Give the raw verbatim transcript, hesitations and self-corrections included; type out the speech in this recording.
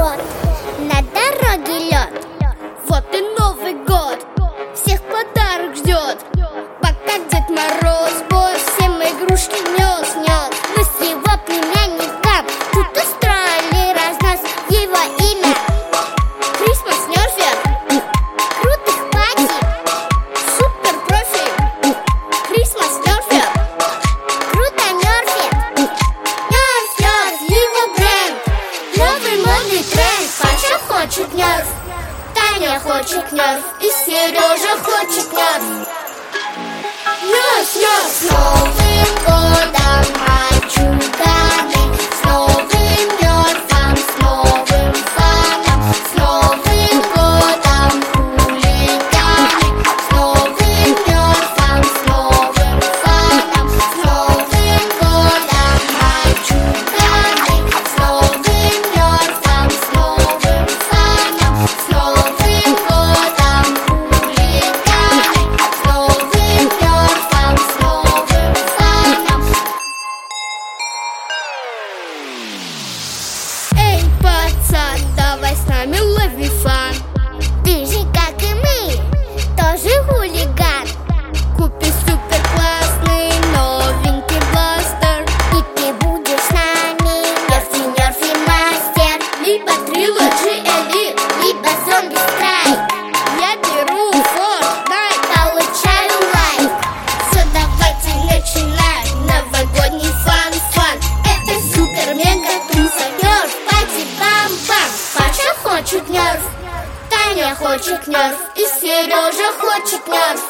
вот, на дороге лед. Вот и Новый год, всех подарок ждет. Пока Дед Мороз бой всем игрушки нес, нес. Мы с его племянником тут устроили разнос. Его имя Крисмас Нерфер. крутых пати, Супер профи. Крисмас Нерфер. круто Нерфи. Нерф, Нерф, его бренд. Новый модный тренд. Паша хочет Нерф, Таня хочет Нерф, и Сережа хочет Нерф. Нерф, Нерф. С Новым годом, мальчуганы, с новым Нерфом, с новым фаном, с Новым годом, хулиганы, с новым Нерфом, с новым фаном, с Новым годом, мальчуганы, с новым Нерфом, с новым фаном, с Новым годом, хулиганы, с новым Нерфом, с новым фаном. Эй, пацан, давай с нами лови фан. Ты же, как и мы, тоже хулиган. Купи супер классный новенький бластер. И ты будешь с нами Нерфи, Нерфи мастер. Либо Trilogy Elite, Либо зомби страйк. я беру Fortnite. Получаю лайк. Все, давайте начинаем новогодний фан-фан. Это супер-мега-туса. Нерф, пати, бам-бам. Паша хочет Нерф, Таня хочет Нерф, и Сережа хочет Нерф.